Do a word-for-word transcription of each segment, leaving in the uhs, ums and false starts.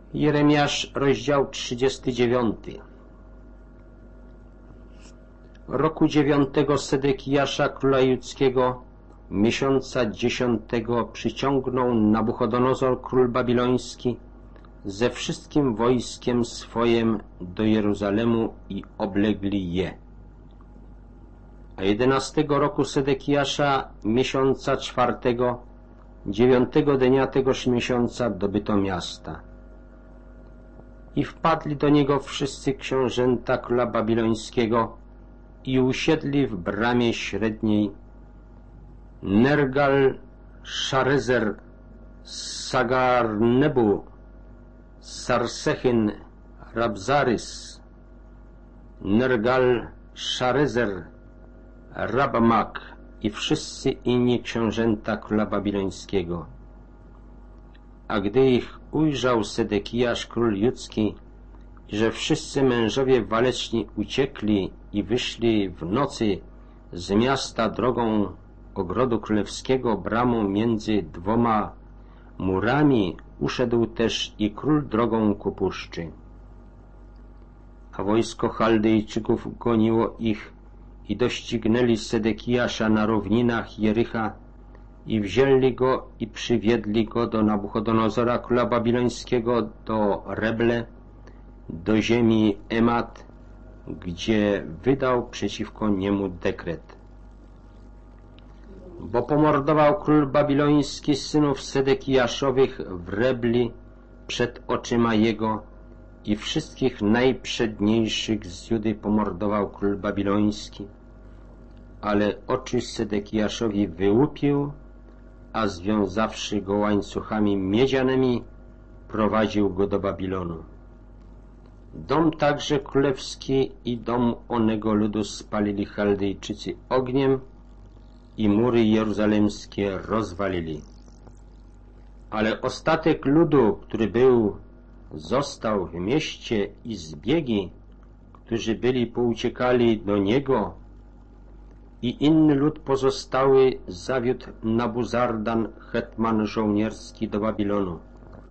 Jeremiasz, rozdział trzydziesty dziewiąty. Roku dziewiątego Sedekijasza króla judzkiego, miesiąca dziesiątego, przyciągnął Nabuchodonozor król babiloński ze wszystkim wojskiem swoim do Jeruzalemu i oblegli je. A jedenastego roku Sedekijasza, miesiąca czwartego, dziewiątego dnia tegoż miesiąca dobyto miasta. I wpadli do niego wszyscy książęta króla babilońskiego i usiedli w bramie średniej Nergal, Szarezer, Sagarnebu, Sarsechin, Rabzarys, Nergal, Szarezer, Rabmak i wszyscy inni książęta króla babilońskiego. A gdy ich ujrzał Sedekijasz król judzki, że wszyscy mężowie waleczni uciekli i wyszli w nocy z miasta drogą ogrodu królewskiego bramą między dwoma murami, uszedł też i król drogą ku puszczy. A wojsko Chaldejczyków goniło ich i doścignęli Sedekijasza na równinach Jericha i wzięli go i przywiedli go do Nabuchodonozora króla babilońskiego do Reble, do ziemi Emat, gdzie wydał przeciwko niemu dekret. Bo pomordował król babiloński synów Sedekijaszowych w Rebli przed oczyma jego i wszystkich najprzedniejszych z Judy pomordował król babiloński, ale oczy Sedekijaszowi wyłupił, a związawszy go łańcuchami miedzianymi, prowadził go do Babilonu. Dom także królewski i dom onego ludu spalili Chaldejczycy ogniem i mury jeruzalemskie rozwalili. Ale ostatek ludu, który był, został w mieście i zbiegi, którzy byli pouciekali do niego, i inny lud pozostały zawiódł Nabuzardan, hetman żołnierski, do Babilonu.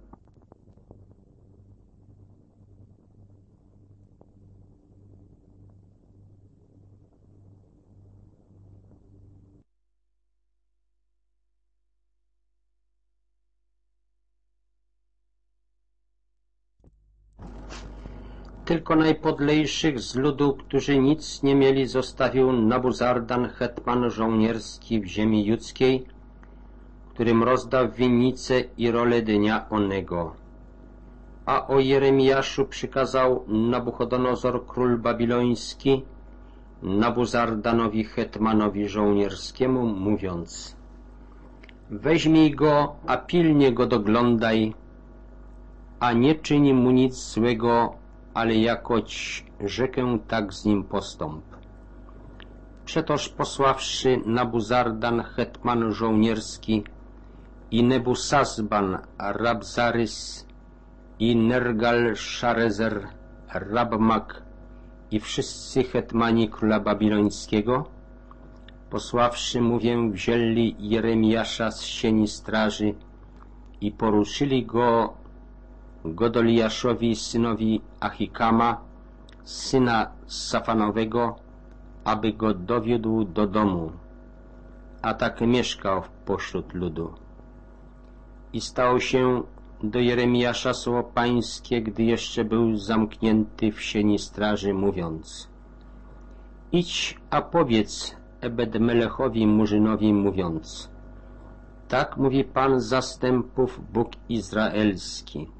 Tylko najpodlejszych z ludu, którzy nic nie mieli, zostawił Nabuzardan, hetman żołnierski w ziemi judzkiej, którym rozdał winnice i rolę dnia onego. A o Jeremiaszu przykazał Nabuchodonozor król babiloński Nabuzardanowi, hetmanowi żołnierskiemu, mówiąc: weźmij go, a pilnie go doglądaj, a nie czyni mu nic złego, ale jakoć rzekę, tak z nim postąp. Przetoż posławszy Nabuzardan, hetman żołnierski, i Nebusazban, Rabzarys, i Nergal, Szarezer, Rabmak i wszyscy hetmani króla babilońskiego, posławszy, mówię, wzięli Jeremiasza z sieni straży i poruszyli go Godoliaszowi, synowi Achikama, syna Safanowego, aby go dowiódł do domu, a tak mieszkał pośród ludu. I stało się do Jeremiasza słowo pańskie, gdy jeszcze był zamknięty w sieni straży, mówiąc: idź, a powiedz Ebed-Melechowi Murzynowi, mówiąc: tak mówi Pan zastępów, Bóg Izraelski.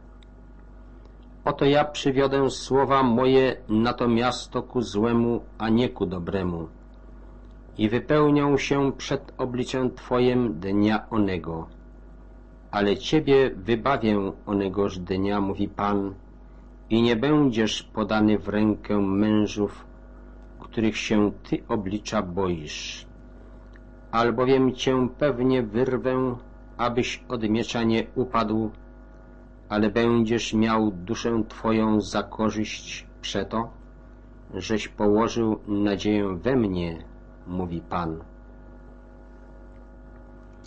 Oto ja przywiodę słowa moje na to miasto ku złemu, a nie ku dobremu, i wypełnią się przed obliczem Twojem dnia onego. Ale Ciebie wybawię onegoż dnia, mówi Pan, i nie będziesz podany w rękę mężów, których się Ty oblicza boisz. Albowiem Cię pewnie wyrwę, abyś od miecza nie upadł, ale będziesz miał duszę Twoją za korzyść przeto, żeś położył nadzieję we mnie, mówi Pan.